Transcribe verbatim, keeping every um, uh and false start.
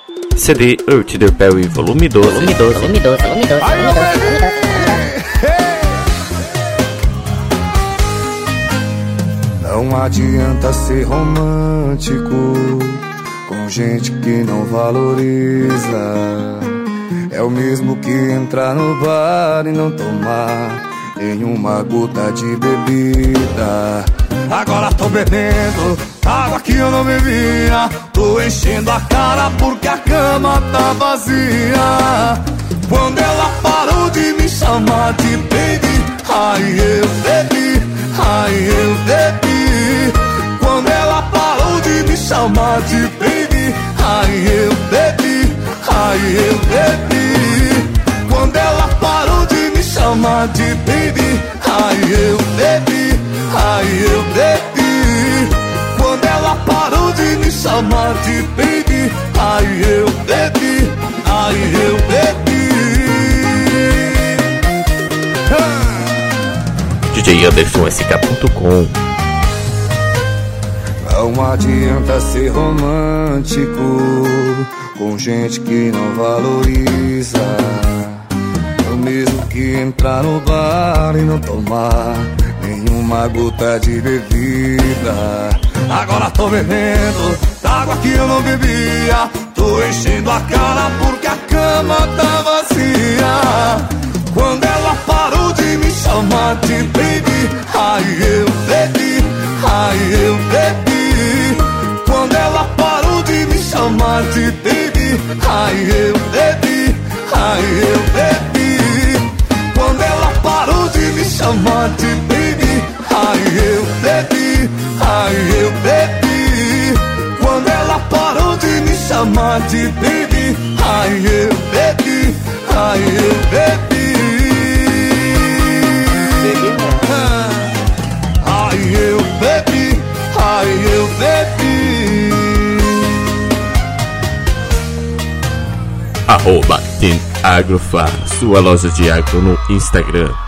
C D Earth the Perry volume doze, volume doze, volume doze, volume doze, volume doze, volume doze. Não adianta ser romântico com gente que não valoriza. É o mesmo que entrar no bar e não tomar nenhuma gota de bebida. Agora tô bebendo água que eu não bebia. Tô enchendo a cara porque a cama tá vazia. Quando ela parou de me chamar de baby, ai eu bebi, ai eu bebi. Quando ela parou de me chamar de baby, ai eu bebi, ai eu bebi. Quando ela parou de me chamar de baby, ai eu bebi, ai eu bebi. Quando ela parou de me chamar de baby, ai eu bebi, ai eu bebi. D J Anderson S K ponto com. Não adianta ser romântico com gente que não valoriza. É o mesmo que entrar no bar e não tomar nenhuma gota de bebida. Agora tô bebendo água que eu não bebia. Tô enchendo a cara porque a cama tá vazia. Quando ela parou de me chamar de baby, ai eu bebi, ai eu bebi. Quando ela parou de me chamar de baby, ai eu bebi, ai eu bebi. Quando ela parou de me chamar de baby, ai eu bebi, ai eu bebi. Quando ela parou de me chamar de baby, ai eu bebi, ai eu bebi. Ai eu bebi, ai eu bebi. Arroba Team Agrofar, sua loja de agro no Instagram.